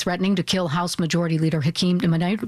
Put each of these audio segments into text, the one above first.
threatening to kill House Minority Leader Hakeem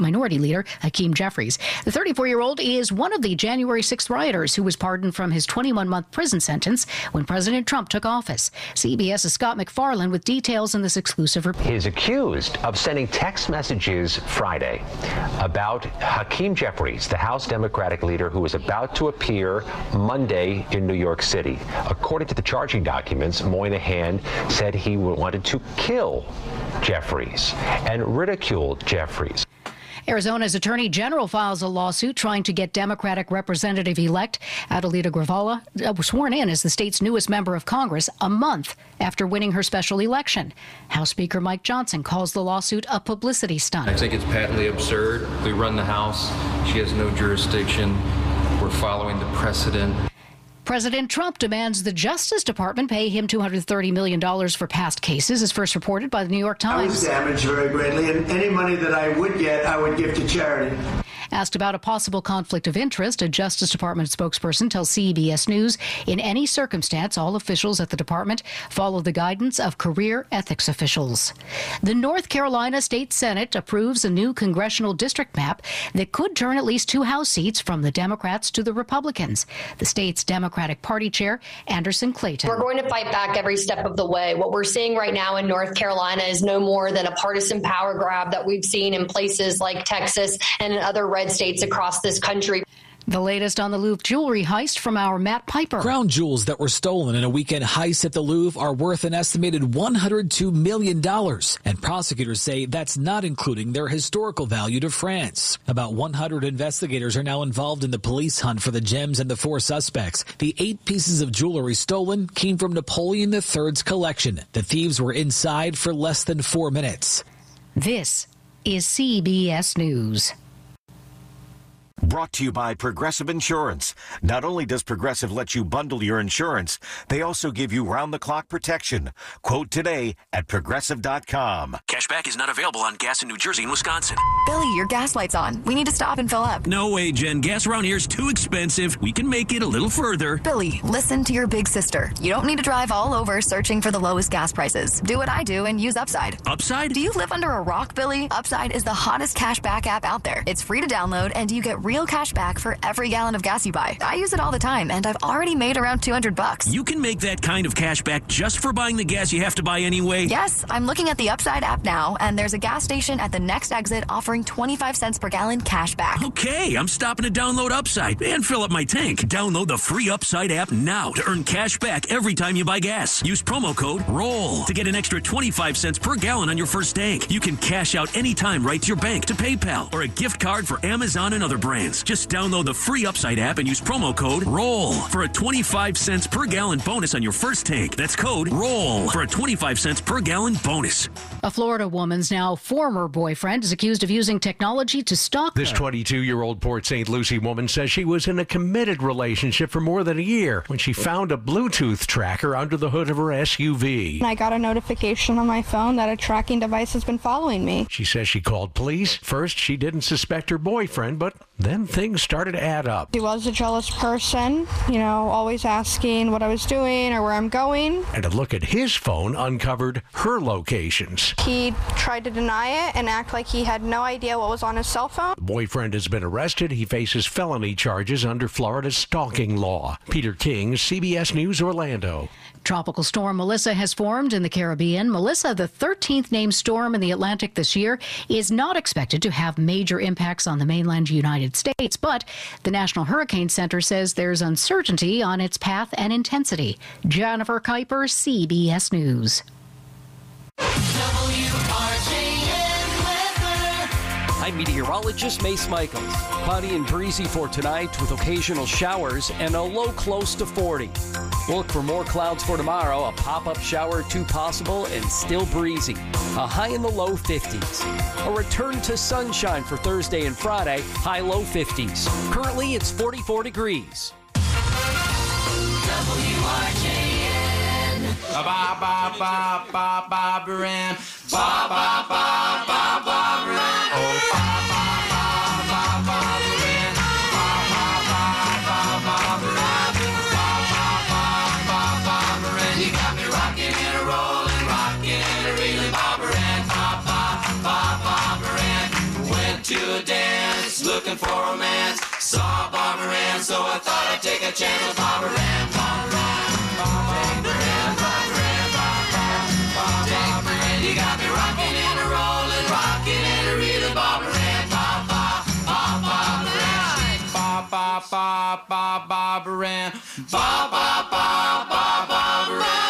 Jeffries. The 34-year-old is one of the January 6th rioters who was pardoned from his 21-month prison sentence when President Trump took office. CBS's Scott McFarland with details in this exclusive report. He is accused of sending text messages Friday about Hakeem Jeffries, the House Democratic leader who is about to appear Monday in New York City. According to the charging documents, Moynihan said he wanted to kill Jeffries and ridiculed Jeffries. Arizona's Attorney General files a lawsuit trying to get Democratic Representative-elect Adelita Gravala sworn in as the state's newest member of Congress a month after winning her special election. House Speaker Mike Johnson calls the lawsuit a publicity stunt. I think it's patently absurd. We run the House. She has no jurisdiction. We're following the precedent. President Trump demands the Justice Department pay him $230 million for past cases, as first reported by the New York Times. I was damaged very greatly, and any money that I would get, I would give to charity. Asked about a possible conflict of interest, a Justice Department spokesperson tells CBS News, in any circumstance, all officials at the department follow the guidance of career ethics officials. The North Carolina State Senate approves a new congressional district map that could turn at least 2 House seats from the Democrats to the Republicans. The state's Democratic Party chair, Anderson Clayton. We're going to fight back every step of the way. What we're seeing right now in North Carolina is no more than a partisan power grab that we've seen in places like Texas and in other red states across this country. The latest on the Louvre jewelry heist from our Matt Piper. Crown jewels that were stolen in a weekend heist at the Louvre are worth an estimated $102 million. And prosecutors say that's not including their historical value to France. About 100 investigators are now involved in the police hunt for the gems and the 4 suspects. The 8 pieces of jewelry stolen came from Napoleon III's collection. The thieves were inside for less than 4 minutes. This is CBS News. Brought to you by Progressive Insurance. Not only does Progressive let you bundle your insurance, they also give you round-the-clock protection. Quote today at Progressive.com. Cashback is not available on gas in New Jersey and Wisconsin. Billy, your gas light's on. We need to stop and fill up. No way, Jen. Gas around here is too expensive. We can make it a little further. Billy, listen to your big sister. You don't need to drive all over searching for the lowest gas prices. Do what I do and use Upside. Upside? Do you live under a rock, Billy? Upside is the hottest cashback app out there. It's free to download, and you get real cash back for every gallon of gas you buy. I use it all the time, and I've already made around $200. You can make that kind of cash back just for buying the gas you have to buy anyway? Yes, I'm looking at the Upside app now, and there's a gas station at the next exit offering 25 cents per gallon cash back. Okay, I'm stopping to download Upside and fill up my tank. Download the free Upside app now to earn cash back every time you buy gas. Use promo code ROLL to get an extra 25 cents per gallon on your first tank. You can cash out anytime right to your bank, to PayPal, or a gift card for Amazon and other brands. Just download the free Upside app and use promo code ROLL for a 25 cents per gallon bonus on your first tank. That's code ROLL for a 25 cents per gallon bonus. A Florida woman's now former boyfriend is accused of using technology to stalk her. This 22-year-old Port St. Lucie woman says she was in a committed relationship for more than a year when she found a Bluetooth tracker under the hood of her SUV. I got a notification on my phone that a tracking device has been following me. She says she called police. First, she didn't suspect her boyfriend, but then things started to add up. He was a jealous person, always asking what I was doing or where I'm going. And a look at his phone uncovered her locations. He tried to deny it and act like he had no idea what was on his cell phone. The boyfriend has been arrested. He faces felony charges under Florida's stalking law. Peter King, CBS News, Orlando. Tropical storm Melissa has formed in the Caribbean. Melissa, the 13th named storm in the Atlantic this year, is not expected to have major impacts on the mainland United States, but the National Hurricane Center says there's uncertainty on its path and intensity. Jennifer Kuiper, CBS News. I'm meteorologist Mace Michaels. Cloudy and breezy for tonight with occasional showers and a low close to 40. We'll look for more clouds for tomorrow, a pop-up shower or 2 possible and still breezy. A high in the low 50s. A return to sunshine for Thursday and Friday, high low 50s. Currently it's 44 degrees. WRJN. Ba-ba-ba-ba-ba-ba-ba-ran. Ba-ba-ba-ba-ba-ba-ran. Oh, ba-ba-ba-ba-ba-ran. Ba-ba-ba-ba-ba-ran. Ba-ba-ba-ba-ba-ran. You got me rocking and a rolling, rocking and a reeling, ba-ba-ran. Ba-ba-ba-ba-ran. to dance, looking for romance. Saw Barbara Ann, so I thought I'd take a chance with Barbara Ann. Barbara Ann, Barbara Ann, Barbara Ann, Barbara Ann. You got me rocking and a rolling, rocking and a reeling. Barbara Ann, Barbara Ann, Barbara Ann, Barbara Ann.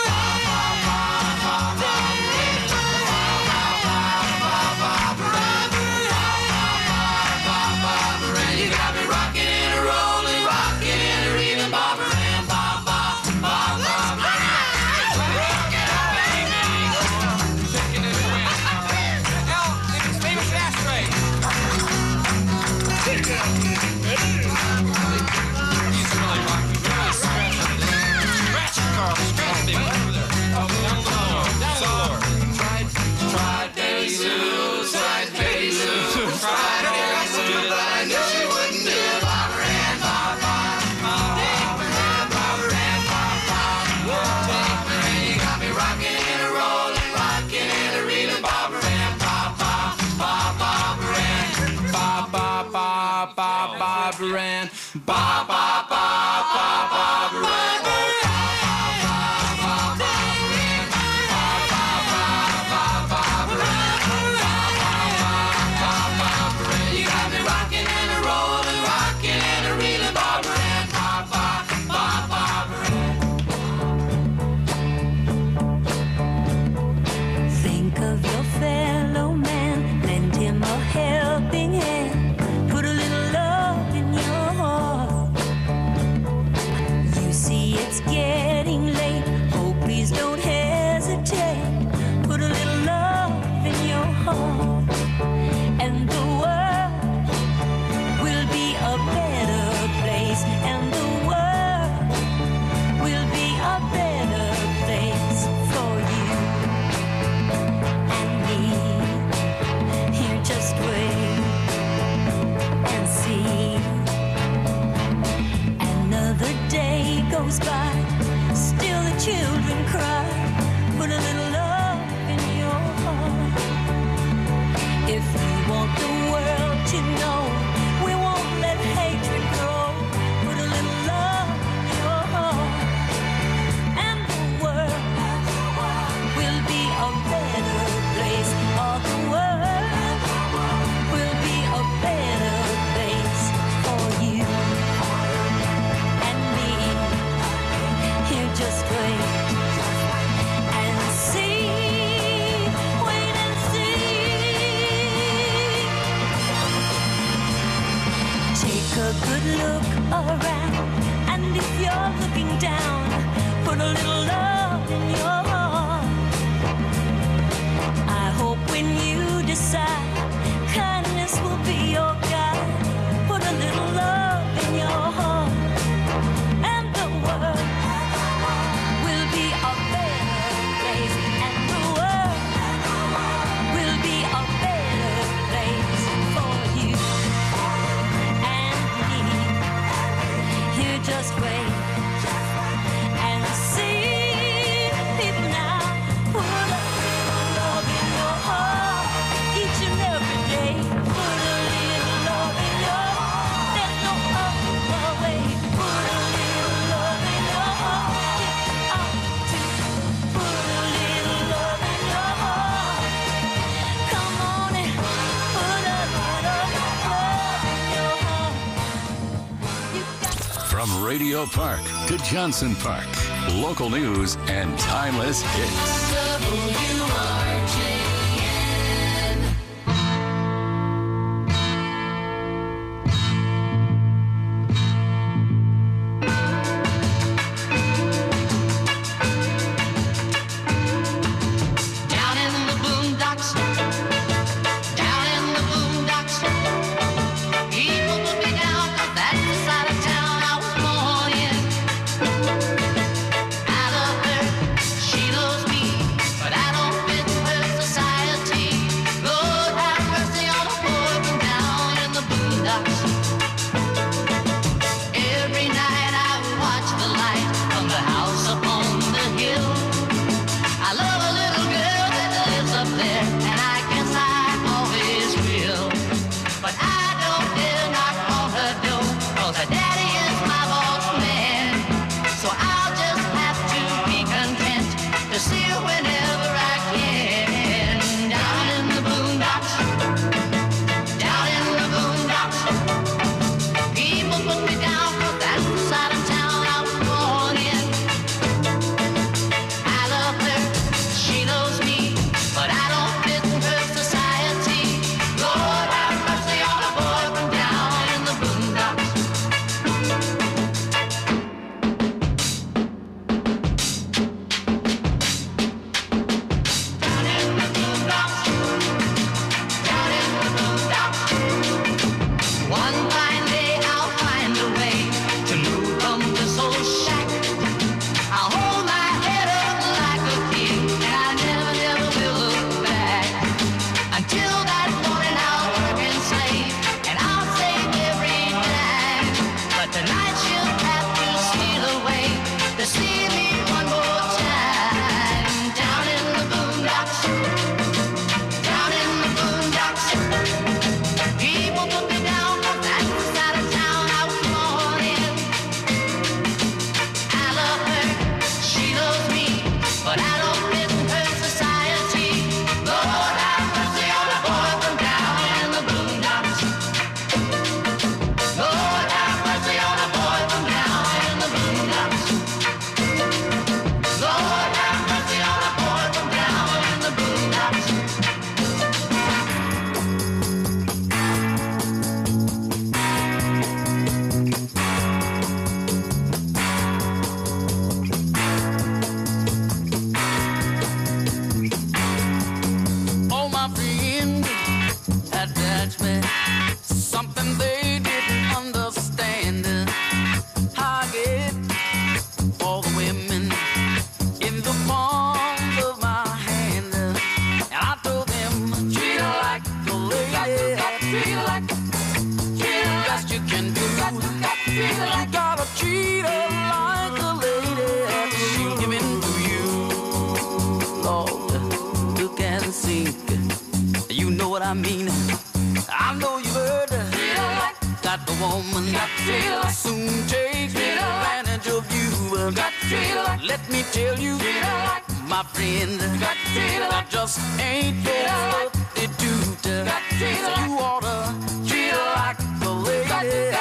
Barbara Ann, you got me rocking and a rolling, rocking and a reeling. Barbara Ann, Barbara Ann. Think of your fellow man, lend him a helping hand. Put a little love in your heart. You see it's getting late. Oh, please don't hesitate. Put a little love in your heart. And the world will be a better place. And the world will be a better place for you and me. Here, just wait and see. Another day goes by, still the children cry. Put a little love in your heart. If you want the world to know, we won't let hatred grow. Put a little love in your heart. And the world will be a better place. Oh, the world will be a better place for you and me. Here, just wait and see. Wait and see. Take a good look around, and if you're looking down, put a little love in your heart. I hope when you decide, kindness will be your guide. Put a little love in your heart, and the world will be a better place. And the world will be a better place for you and me. Here, just wait and see. People now, put a little love in your heart each and every day. Put a little love in your heart. There's no other way. Put a little love in your heart. Get out to put a little love in your heart. Come on and put a little love in your heart. From Radio Park to Johnson Park, local news and timeless hits. Down in the boondocks, people put me down 'cause that's the side of town I was born in. I love her, she loves me. catch me. Something they didn't understand. I get all the women in the palm of my hand. And I told them, treat her like a lady. Treat her like, treat her best you can do. You gotta treat her like a lady. She'll give in to you, Lord. Look and sink. You know what I mean. I know you've heard that the woman soon takes advantage of you. Let me tell you, my friend, that just ain't your substitute. So you ought to treat her like a lady.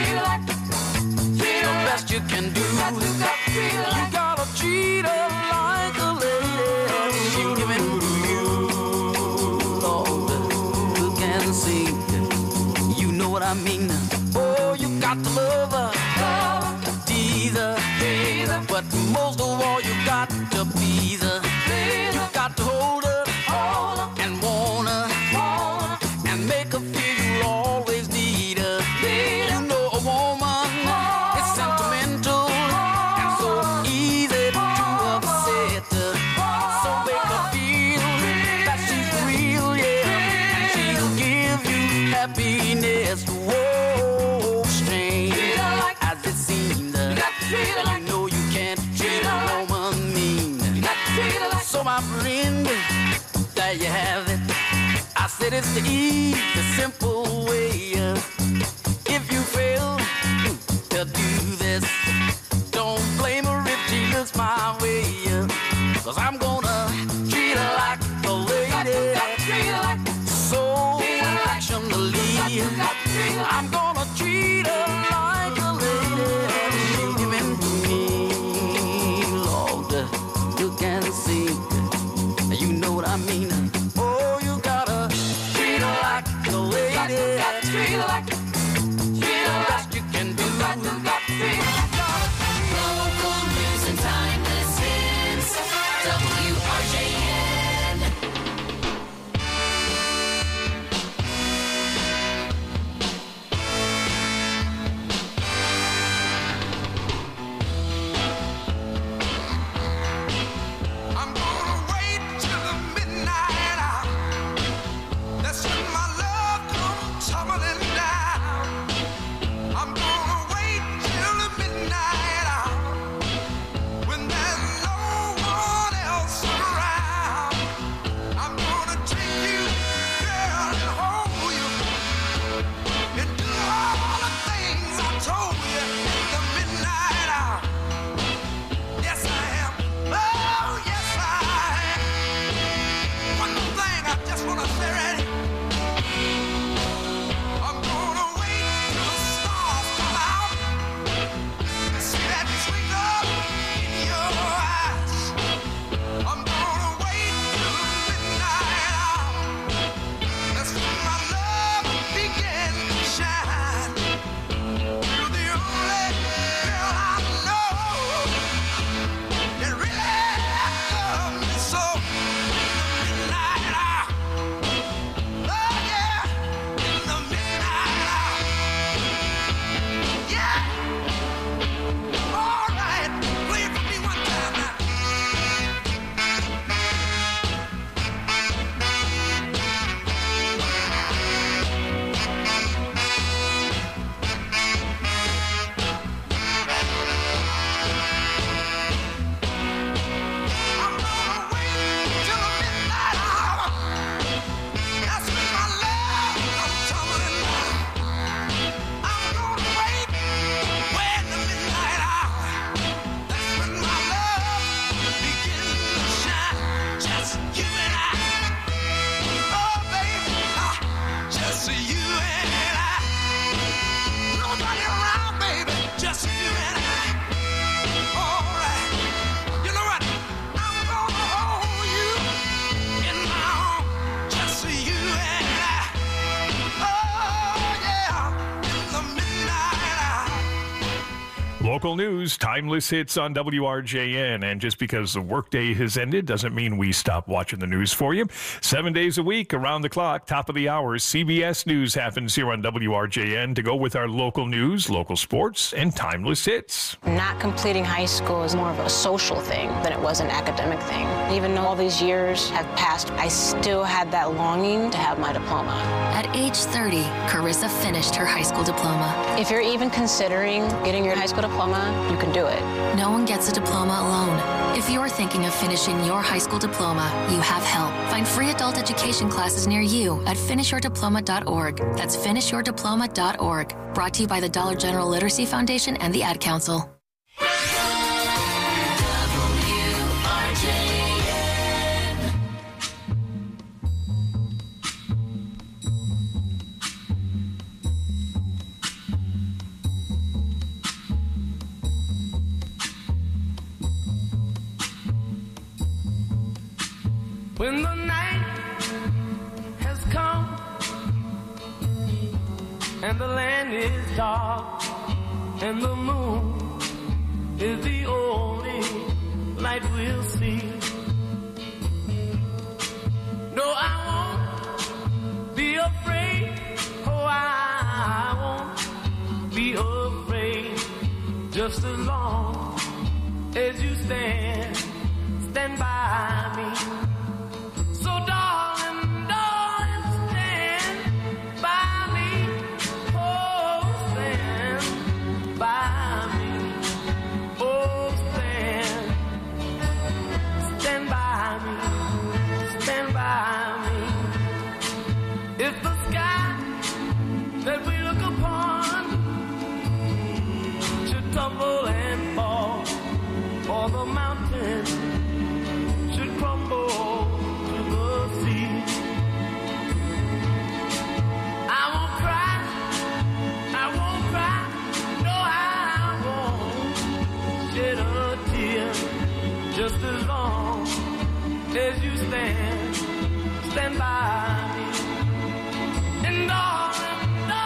The best you can do. You gotta treat her like a lady. She'll give in to you, Lord. Look and see. You know what I mean. Oh, you got to love her, tease her, but most of all you got to please her. You got to hold her and want her and make her feel you always need her. You know a woman is sentimental and so easy to upset her. So make her feel that she's real, yeah, and she'll give you happiness. Whoa, strange as it seems, you know you can't treat a woman mean. So my friend, there you have it. I said it's the easy, simple way. If you fail to do this, don't blame her if she looks my way. 'Cause I'm gonna treat her like a lady. So affectionately, I'm gonna treat her like a lady. She'll give in to me, Lord. You can see, you know what I mean. Oh, you gotta treat her like a lady. Treat her like the best you can do. Local news and timeless hits. WRJN. I'm gonna wait till the midnight hour. That's when my love comes tumbling down. I'm gonna wait Local news, timeless hits on WRJN. And just because the workday has ended doesn't mean we stop watching the news for you. 7 days a week, around the clock, top of the hour, CBS News happens here on WRJN to go with our local news, local sports, and timeless hits. Not completing high school is more of a social thing than it was an academic thing. Even though all these years have passed, I still had that longing to have my diploma. At age 30, Carissa finished her high school diploma. If you're even considering getting your high school diploma, you can do it. No one gets a diploma alone. If you're thinking of finishing your high school diploma, you have help. Find free adult education classes near you at finishyourdiploma.org. That's finishyourdiploma.org. Brought to you by the Dollar General Literacy Foundation and the Ad Council. When the night has come and the land is dark and the moon is the only light we'll see. No, I won't be afraid. Oh, I won't be afraid. Just as long as you stand by me. So darling, stand by me. Oh, stand by me. Oh, stand by me. Stand by me. If the sky that we look upon should tumble and fall, or the mountain should crumble to the sea, I won't cry, no, I won't shed a tear, just as long as you stand by me. And darling,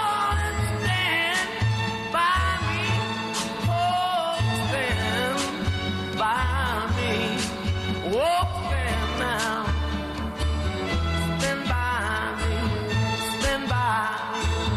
stand by me. Oh, stand by me. Oh, stand now. Stand by me. Stand by me.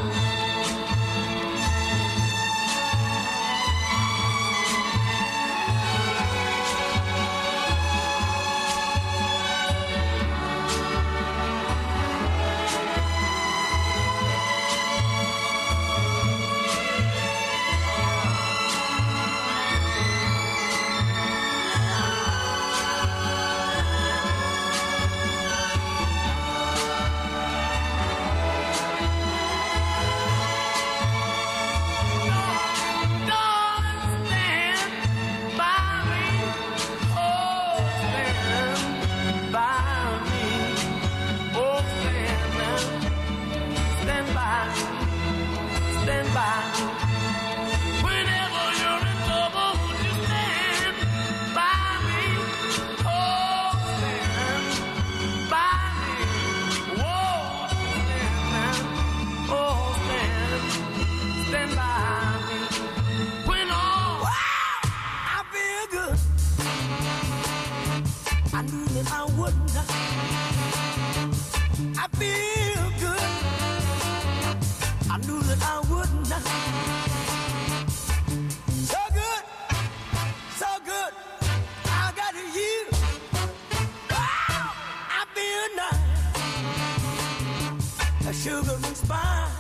Sugar and spice.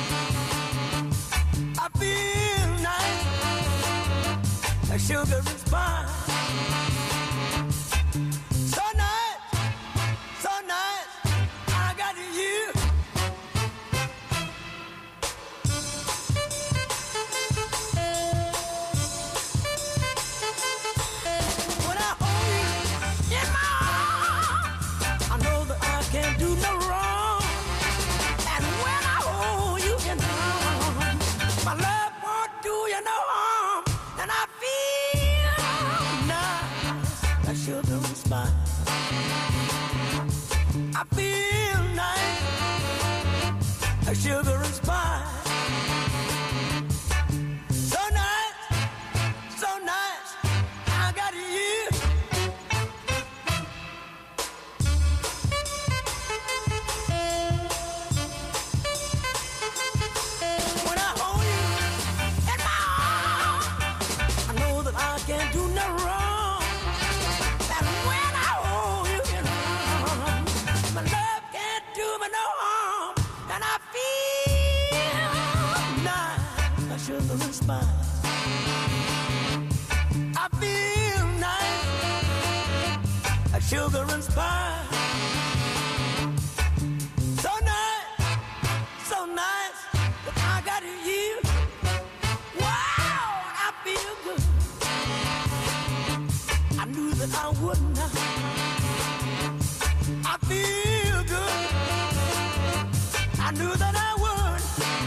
I feel nice, like sugar and spice. So nice, I got you. When I hold you in my arms, I know that I can't do no wrong. My love won't do you no harm, and I feel nice, like sugar and spice. I feel nice, like sugar and spice. So nice, me no harm, and I feel nice, a sugar and spice. I feel nice, a sugar and spice. So nice, that I got you. Wow, I feel good. I knew that I would not. I feel good. I knew that I would.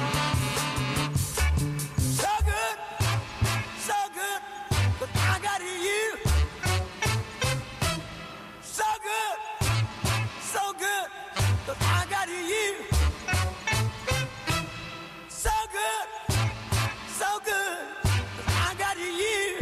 So good, but I got you. So good, but I got you. So good, but I got you.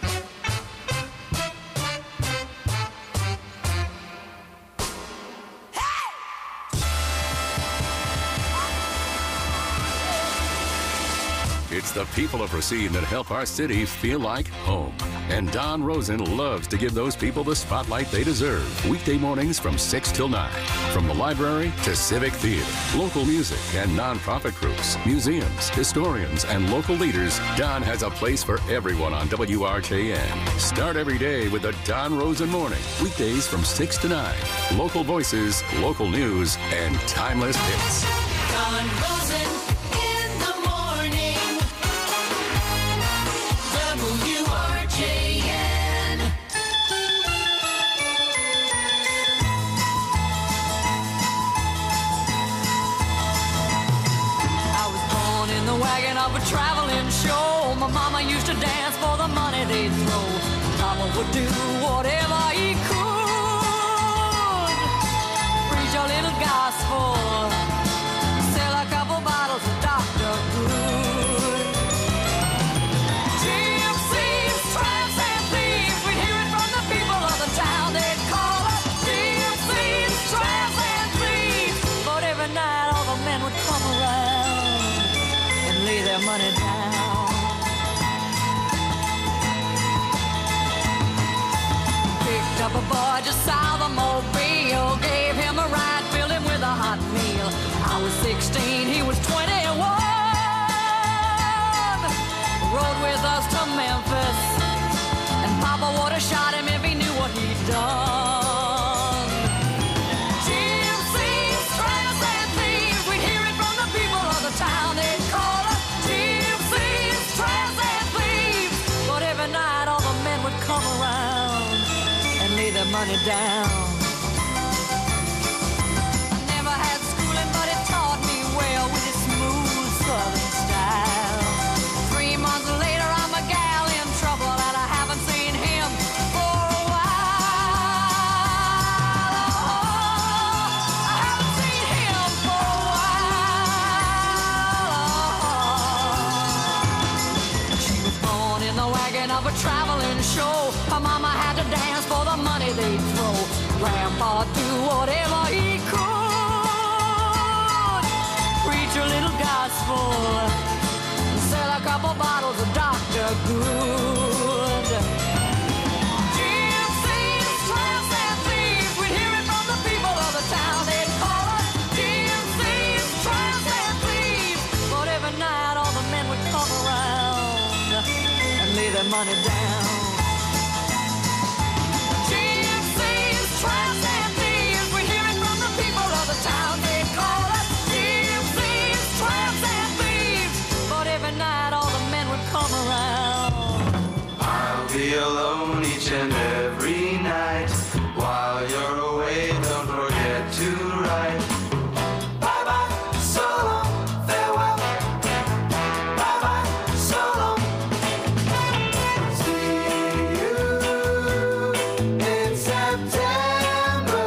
It's the people of Racine that help our city feel like home. And Don Rosen loves to give those people the spotlight they deserve. Weekday mornings from 6 till 9. From the library to civic theater, local music and nonprofit groups, museums, historians, and local leaders, Don has a place for everyone on WRJN. Start every day with the Don Rosen Morning. Weekdays from 6 to 9. Local voices, local news, and timeless hits. Don Rosen in the morning. WRJN. I was born in the wagon of a traveling show. My mama used to dance for the money they'd throw. Papa would do whatever he could. Preach a little gospel. Sell a couple bottles of Dr. Good. Gypsies, tramps, and thieves. We'd hear it from the people of the town. They'd call us gypsies, tramps, and thieves. But every night all the men would come around and lay their money down. Picked up a boy just south of Mobile, gave him a ride, filled him with a hot meal. I was 16, he was 21. Rode with us to Memphis, and Papa would have shot him if he knew what he'd done. Gypsies, tramps, and thieves, we'd hear it from the people of the town. They'd call us gypsies, tramps, and thieves. But every night all the men would come around and lay their money down. I never had schooling, but it taught me well with its smooth southern style. 3 months later, I'm a gal in trouble, and I haven't seen him for a while. I haven't seen him for a while. She was born in the wagon of a traveling show. Her mama had to dance for the money they'd throw. Grandpa do whatever he could. Preach a little gospel. Sell a couple bottles of Dr. Good. Gypsies, tramps, and thieves. We'd hear it from the people of the town. They'd call us gypsies, tramps, and thieves. But every night all the men would come around and lay their money down. Gypsies, tramps, and thieves. We'd hear it from the people of the town. They'd call us gypsies, tramps, and thieves. But every night all the men would come around. I'll be alone each and every night. While you're away, don't forget to write. Bye bye, so long, farewell. Bye bye, so long. See you in September.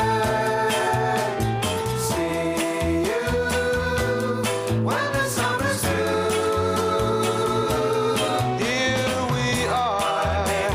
See you when the summer's through. Here we are.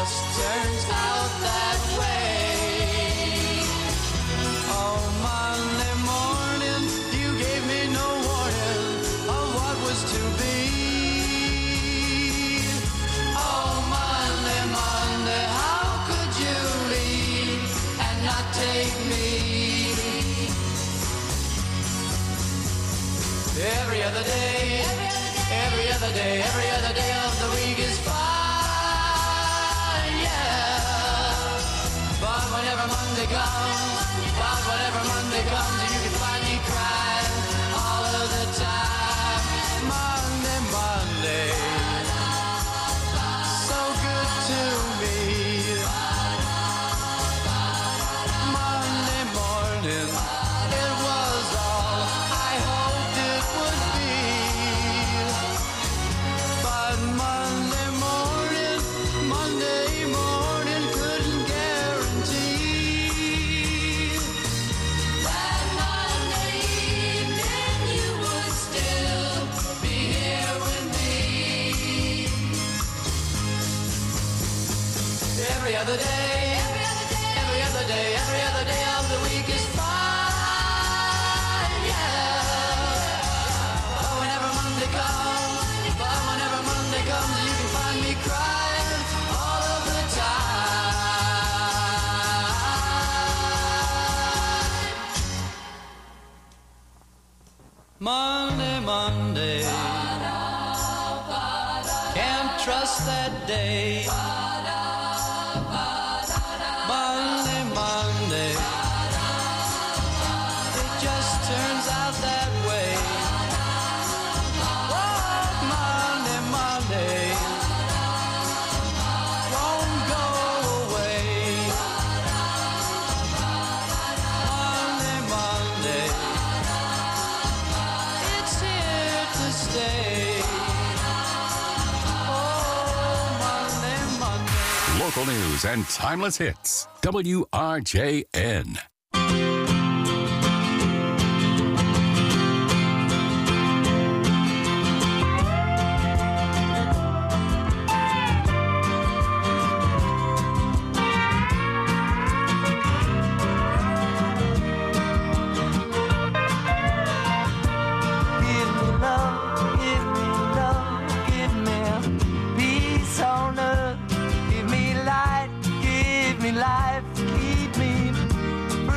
just turns out that way. Oh, Monday morning, you gave me no warning of what was to be. Oh, Monday, Monday, how could you leave and not take me? Every other day, every other day, every other day of the week is fine, yeah. But whenever Monday comes, you can find me crying all of the time. Monday, Monday, so good to me. Monday morning, it was all I hoped it would be. But Monday morning couldn't guarantee that Monday evening you would still be here with me. Every other day, every other day, every other day of the week is fine, yeah. But whenever Monday comes, you can find me crying all of the time. Monday, can't trust that day. Monday, it just turns out that way. Oh, Monday, won't go away. Monday, it's here to stay. Oh, Monday. Local news and timeless hits. WRJN. Give me peace on earth, give me light, give me life, keep me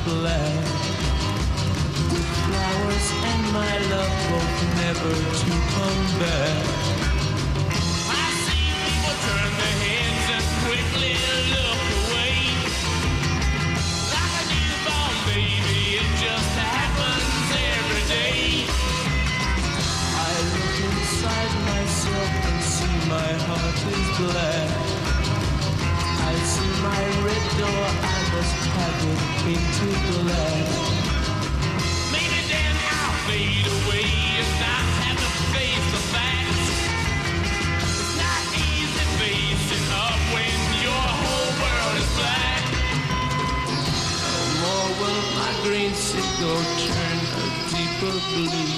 black. With flowers and my love both never to come back. I see people turn their heads and quickly look away. Like a newborn baby, it just happens every day. I look inside myself and see my heart is black. I see my red door, I must have it painted black. Maybe then I'll fade away and not have to face the facts. It's not easy facing up when your whole world is black. No more will my green cigar turn a deeper blue.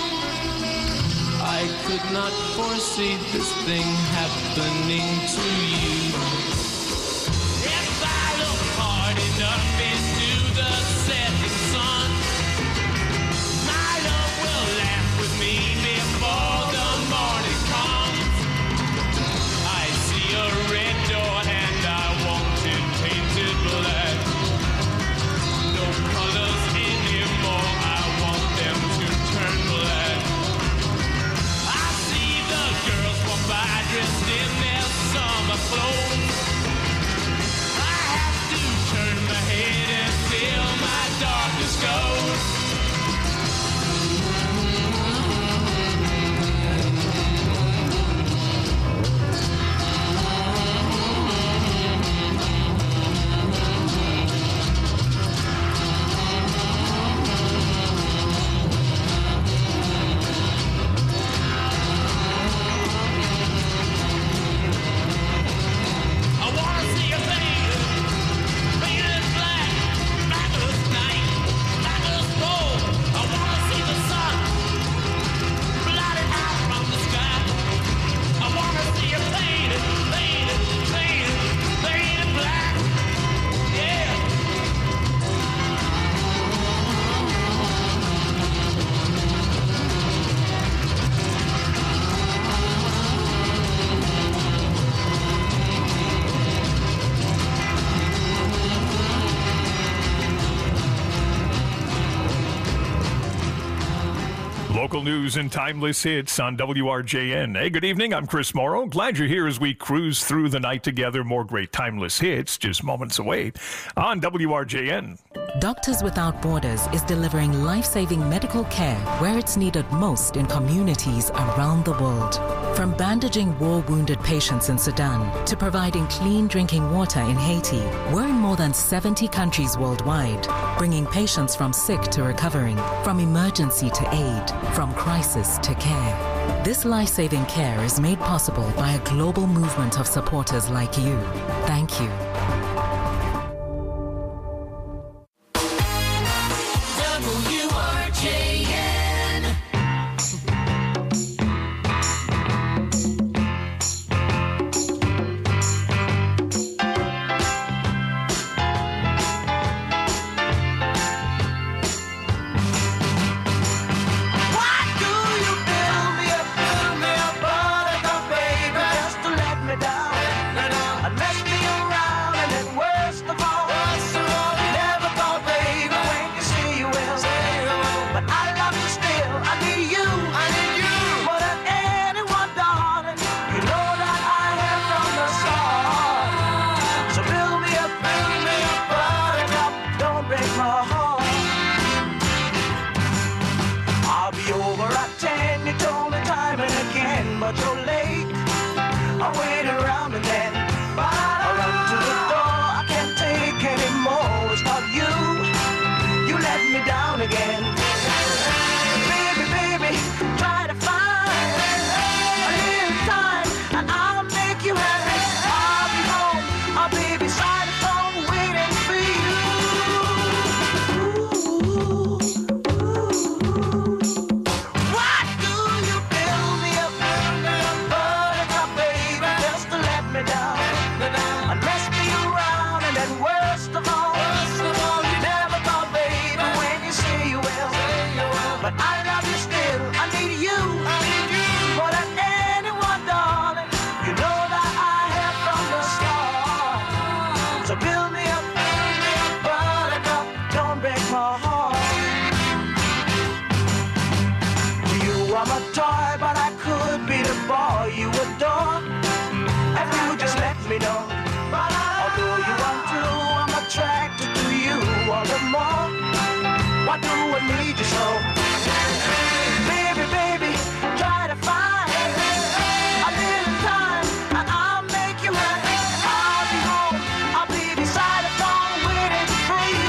I could not foresee this thing happening to you. If I look hard enough into the setting sun, my love will laugh with me before the morning comes. I see a red door and I want it painted black. No colors anymore, I want them to turn black. I see the girls walk by dressed in their summer clothes. I have to turn my head until my darkness goes. I wanna see a painted black, fabulous night, fabulous gold. I wanna see the sun blotted out from the sky. I wanna see a painted black, yeah. Local news and timeless hits on WRJN. Hey, good evening. I'm Chris Morrow. Glad you're here as we cruise through the night together. More great timeless hits just moments away on WRJN. Doctors Without Borders is delivering life-saving medical care where it's needed most in communities around the world. From bandaging war-wounded patients in Sudan to providing clean drinking water in Haiti, we're in more than 70 countries worldwide, bringing patients from sick to recovering, from emergency to aid, from crisis to care. This life-saving care is made possible by a global movement of supporters like you. Thank you. So build me up, buttercup, don't break I need you so. Baby, baby, try to find a little time and I'll make you happy. I'll be home, I'll be beside the phone waiting for you.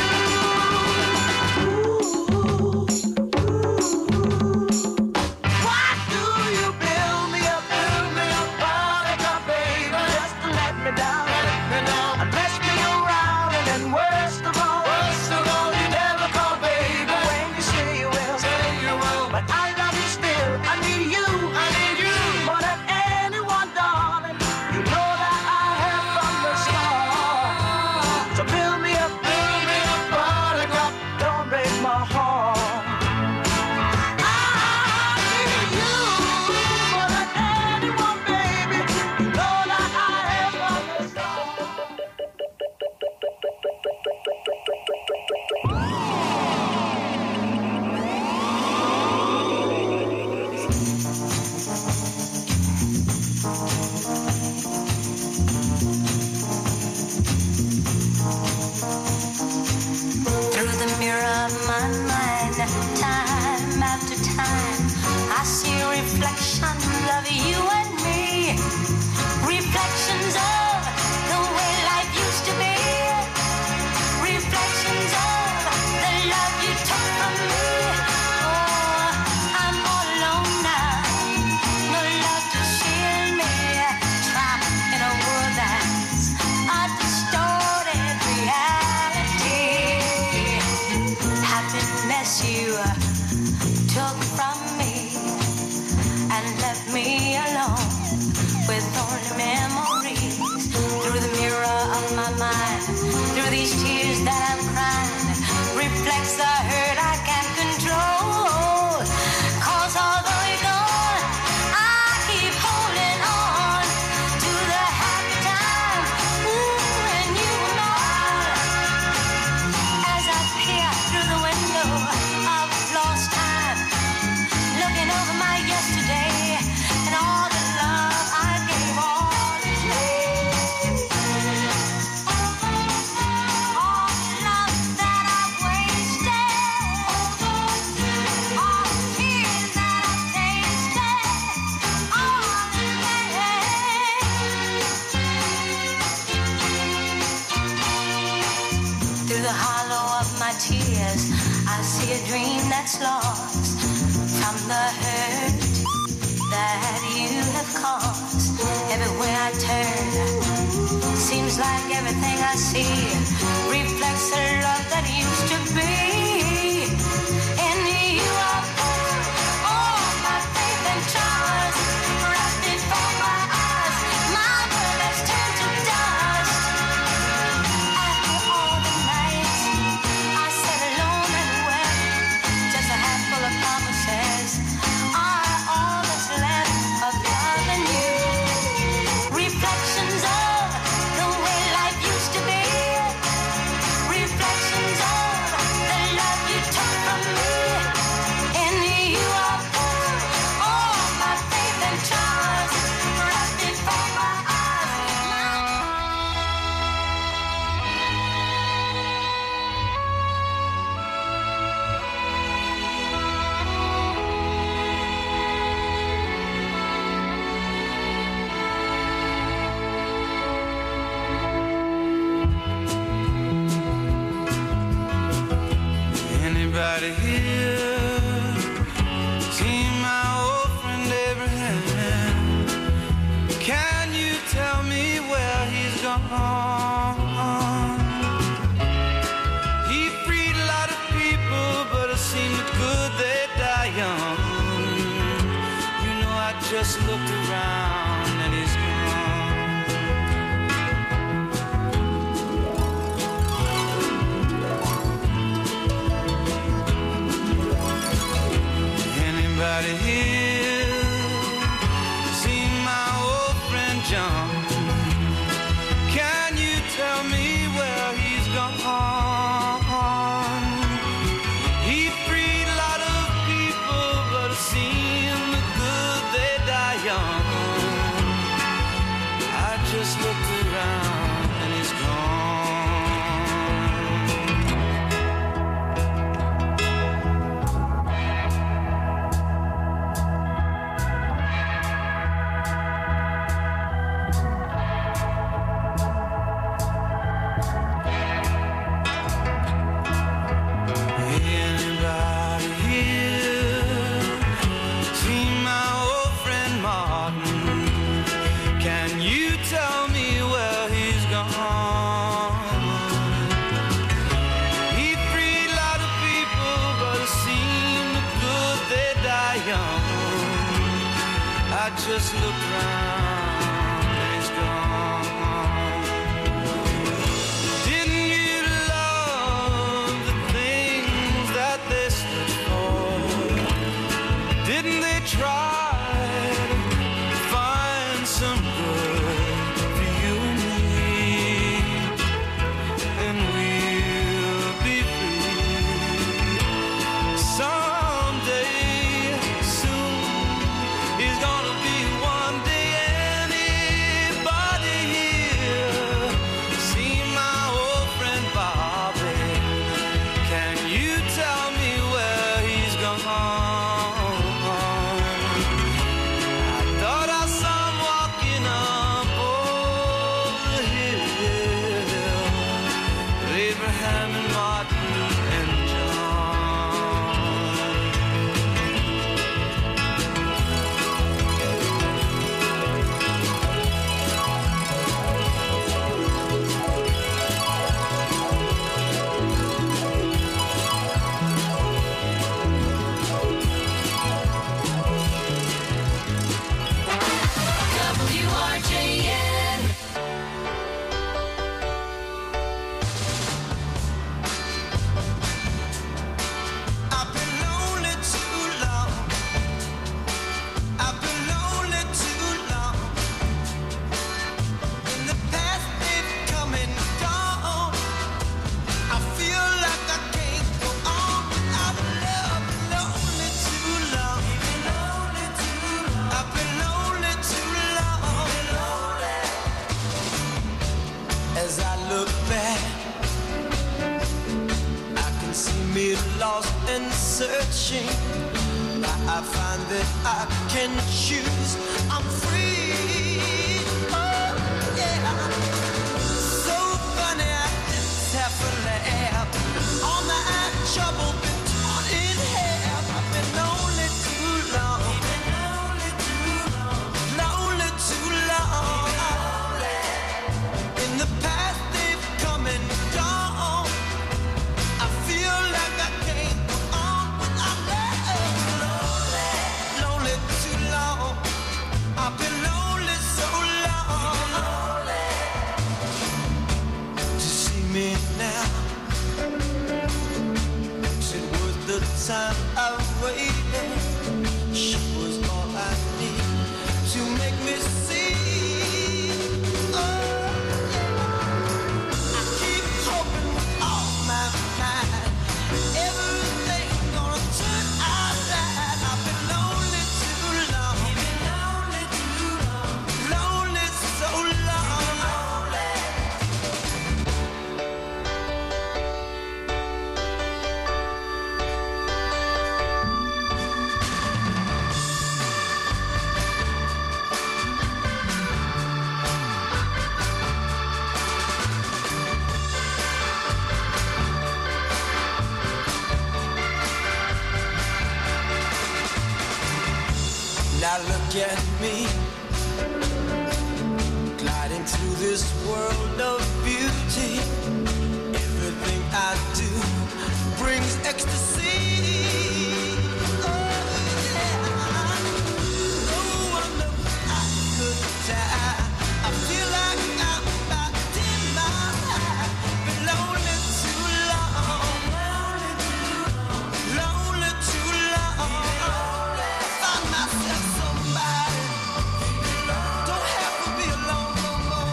Why do you build me up, buttercup, baby, just to let me down, and mess me around, and then worst of all, you never call, baby, when you say you will, but I love you still, I need you, more than anyone, darling, you know that I have from the start, so build me up, buttercup, don't break my heart. I need you more than anyone, baby, you know that I have from the start. Through the mirror of my mind, time after time, I see reflections of you and me. Reflections of the way life used to be. Reflections of the love you took from me. Oh, I'm all alone now. No love to shield me. Trapped in a world that's a distorted reality. Happiness you took from me and left me alone with only memories. Through the mirror of my mind, through these tears that I'm crying, reflects the hurt I can't control. 'Cause although you're gone, I keep holding on to the happy time. Ooh, and you know as I peer through the window of lost time, looking over my yesterday and all the love I gave all the day. All the love that I've wasted, all the tears that I've tasted, all the pain. Through the hollow of my tears, I see a dream that's lost from the hurt that you have caused. Everywhere I turn, seems like everything I see reflects the love that used to be. In you I put all my faith and trust, wrapped before my eyes, my world has turned to dust. After all the nights I sat alone and wept, just a handful of promises are all that's left of loving you. Reflections of the way life used to be. Reflections of the love you took from me. In you I put all my faith and trust, right before my Anybody here seen my old friend Abraham? Can you tell me where he's gone? He freed a lot of people, but it seemed good they die young. You know, I just looked around and he's gone. Anybody here seen my old friend John? Can you tell me where he's gone? He freed a lot of people, but it seemed good they die young. just looked round and he's gone. Didn't you love the things that they stood for? Didn't they try to find some good for you and me? And we'll be free someday soon. Is gonna be one day. Anybody here see my old friend Bobby? Can you tell me where he's gone? I thought I saw him walking up over the hill with Abraham and Martin and WRJN. I've been lonely too long. I've been lonely too long. In the past they've come and gone. I feel like I can't go on without love. Lonely too long. I've been lonely too long. As I look back, I can see me lost and searching. Now I find that I can choose. I'm free. Oh, yeah. So funny, I just have to laugh. All my trouble been torn in half. I've been lonely too long. Lonely too long. In the past they've come and gone. I feel like I can't go on without love. Lonely too long. I've been lonely so long. To see me now, it was the time I waited. She was all I need to make me see. Oh, I keep hoping with all my mind everything gonna turn out right. I've been lonely too long. Lonely so long. Now look at me, gliding through this world of beauty. Everything I do brings ecstasy. Oh, yeah. No wonder I could die. I feel like I'm about to die. Been lonely too long. Lonely too long. Find myself somebody. Don't have to be alone no more.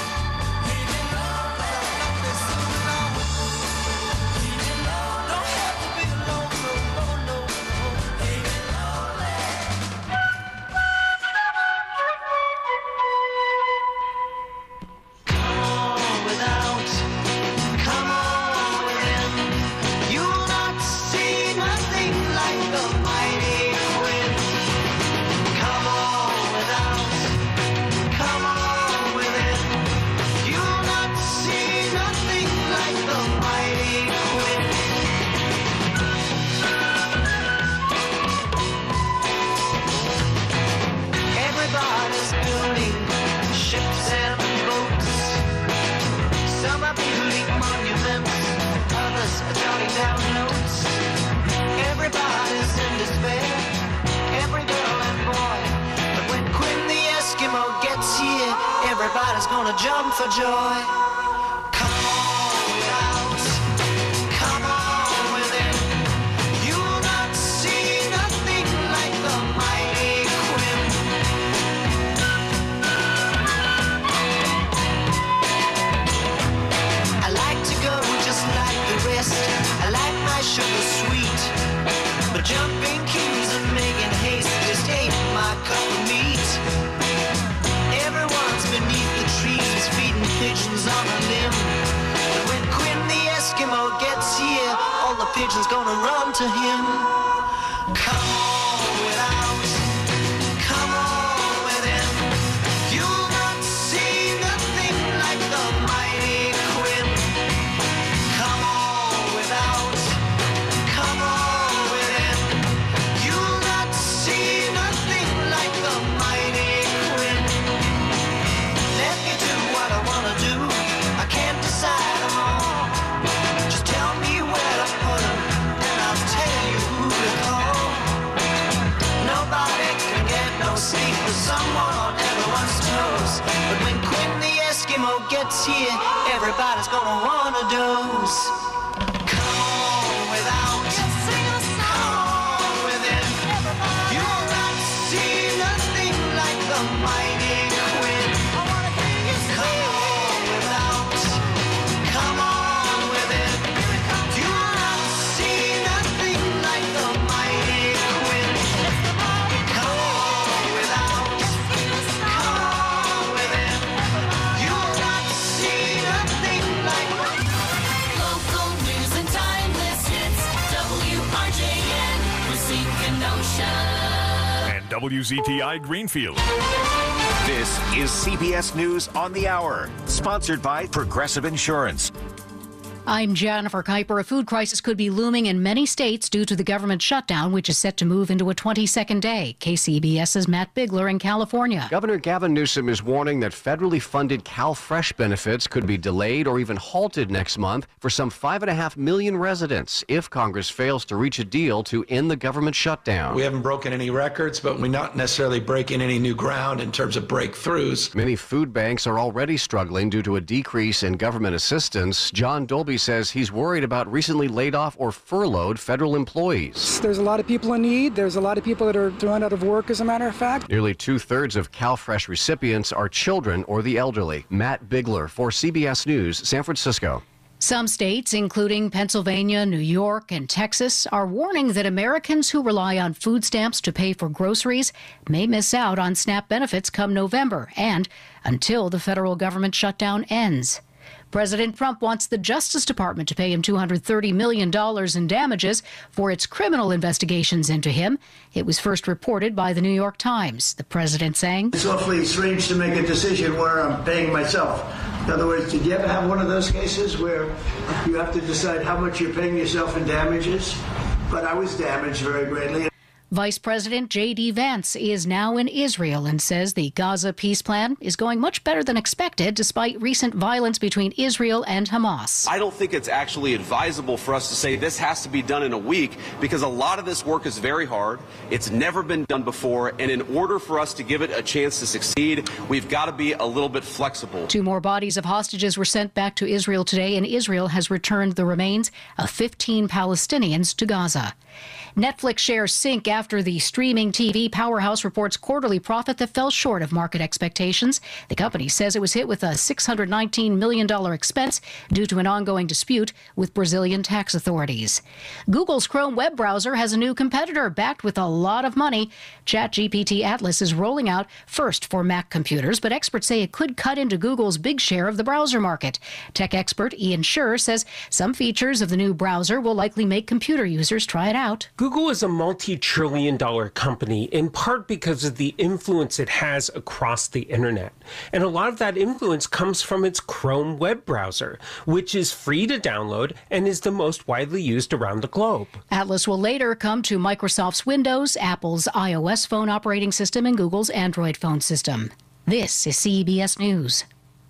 Lonely so long. Don't have to be alone no more, no more. Come on without, come on within. You'll not see nothing like the mighty wind. Come on without, come on within. You'll not see nothing like the mighty wind. Everybody's building ships and boats. Some are building monuments, others are jotting down notes. Everybody's in despair, every girl and boy. But when quick everybody's gonna jump for joy. Come on without, come on within. You'll not see nothing like the mighty Quinn. I like to go just like the rest. I like my sugar sweet, but jumping queues and making haste just ain't my cup of meat. Everyone's beneath the trees feeding pigeons on a limb. But when Quinn the Eskimo gets here, all the pigeons gonna run to him. Come on without, come on within. You'll not see nothing like the mighty Quinn. Come on without, come on within. You'll not see nothing like the mighty Quinn. Let me do what I wanna do. I can't decide them all. Just tell me where to put them, and I'll tell you who to call. Nobody can get no sleep with someone on everyone's toes. But when Quinn the Eskimo gets here, everybody's gonna wanna doze. Come on without, come on within. You'll not see nothing like the mighty Quinn. Come on without, come on within. You'll not see nothing like the mighty Quinn. Come on without, come on within. You'll not see nothing like Local news and timeless hits. WRJN, Racine, Kenosha. And WZTI Greenfield. This is CBS News on the Hour, sponsored by Progressive Insurance. I'm Jennifer Kuiper. A food crisis could be looming in many states due to the government shutdown, which is set to move into a 22nd day. KCBS's Matt Bigler in California. Governor Gavin Newsom is warning that federally funded CalFresh benefits could be delayed or even halted next month for some 5.5 million residents if Congress fails to reach a deal to end the government shutdown. We haven't broken any records, but we're not necessarily breaking any new ground in terms of breakthroughs. Many food banks are already struggling due to a decrease in government assistance. John Dolby says he's worried about recently laid off or furloughed federal employees. There's a lot of people in need. There's a lot of people that are thrown out of work, as a matter of fact. Nearly 2/3 of CalFresh recipients are children or the elderly. Matt Bigler for CBS News, San Francisco. Some states, including Pennsylvania, New York, and Texas, are warning that Americans who rely on food stamps to pay for groceries may miss out on SNAP benefits come November and until the federal government shutdown ends. President Trump wants the Justice Department to pay him $230 million in damages for its criminal investigations into him. It was first reported by the New York Times. The president saying, "It's awfully strange to make a decision where I'm paying myself." In other words, did you ever have one of those cases where you have to decide how much you're paying yourself in damages? But I was damaged very greatly. Vice President J.D. Vance is now in Israel and says the Gaza peace plan is going much better than expected despite recent violence between Israel and Hamas. I don't think it's actually advisable for us to say this has to be done in a week because a lot of this work is very hard. It's never been done before. And in order for us to give it a chance to succeed, we've got to be a little bit flexible. 2 more bodies of hostages were sent back to Israel today, and Israel has returned the remains of 15 Palestinians to Gaza. Netflix shares sink after the streaming TV powerhouse reports quarterly profit that fell short of market expectations. The company says it was hit with a $619 million expense due to an ongoing dispute with Brazilian tax authorities. Google's Chrome web browser has a new competitor backed with a lot of money. ChatGPT Atlas is rolling out first for Mac computers, but experts say it could cut into Google's big share of the browser market. Tech expert Ian Scherr says some features of the new browser will likely make computer users try it out. Google is a multi-trillion-dollar company, in part because of the influence it has across the internet. And a lot of that influence comes from its Chrome web browser, which is free to download and is the most widely used around the globe. Atlas will later come to Microsoft's Windows, Apple's iOS phone operating system, and Google's Android phone system. This is CBS News.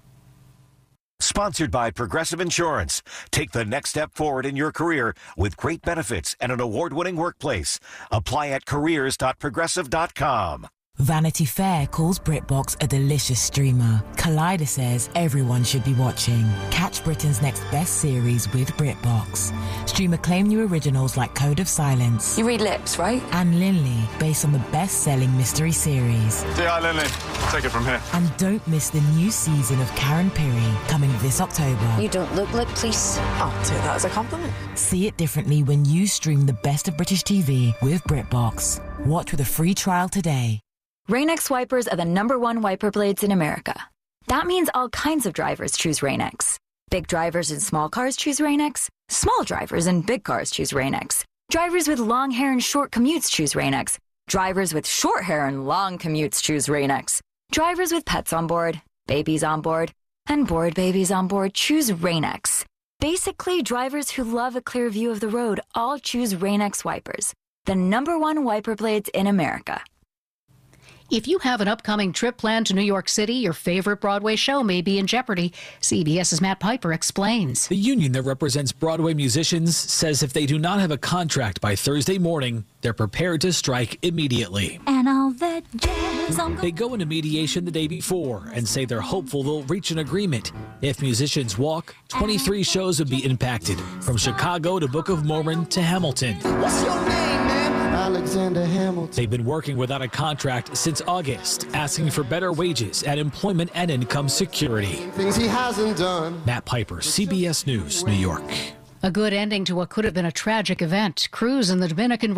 Sponsored by Progressive Insurance. Take the next step forward in your career with great benefits and an award-winning workplace. Apply at careers.progressive.com. Vanity Fair calls BritBox a delicious streamer. Collider says everyone should be watching. Catch Britain's next best series with BritBox. Stream acclaimed new originals like Code of Silence. You read lips, right? And Linley, based on the best-selling mystery series. Say hi, Linley. Take it from here. And don't miss the new season of Karen Piri, coming this October. You don't look like police. I'll take that as a compliment. See it differently when you stream the best of British TV with BritBox. Watch with a free trial today. Rain-X wipers are the #1 wiper blades in America. That means all kinds of drivers choose Rain-X. Big drivers in small cars choose Rain-X. Small drivers in big cars choose Rain-X. Drivers with long hair and short commutes choose Rain-X. Drivers with short hair and long commutes choose Rain-X. Drivers with pets on board, babies on board, and bored babies on board choose Rain-X. Basically, drivers who love a clear view of the road all choose Rain-X wipers, the #1 wiper blades in America. If you have an upcoming trip planned to New York City, your favorite Broadway show may be in jeopardy. CBS's Matt Piper explains. The union that represents Broadway musicians says if they do not have a contract by Thursday morning, they're prepared to strike immediately. And all that jazz on They go into mediation the day before and say they're hopeful they'll reach an agreement. If musicians walk, 23 shows would be impacted, from Chicago to Book of Mormon to Hamilton. What's your name, man? Alexander Hamilton. They've been working without a contract since August, asking for better wages and employment and income security. Things he hasn't done. Matt Piper, CBS News, New York. A good ending to what could have been a tragic event. Crews in the Dominican